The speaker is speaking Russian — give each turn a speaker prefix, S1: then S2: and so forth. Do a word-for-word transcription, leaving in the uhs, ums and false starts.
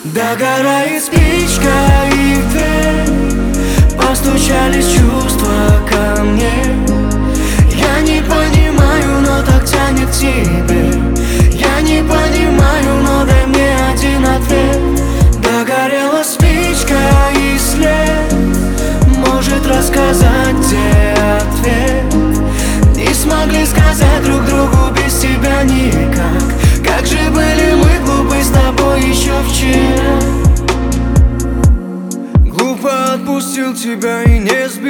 S1: Догорает спичка и в дверь постучались чувства ко мне. Я не понимаю, но так тянет к тебе. Я не понимаю, но дай мне один ответ. Догорела спичка и след может рассказать, где ответ. Не смогли сказать друг другу без тебя никак. Как же были мы глупы с тобой еще вчера. Глупо отпустил тебя и не сбил.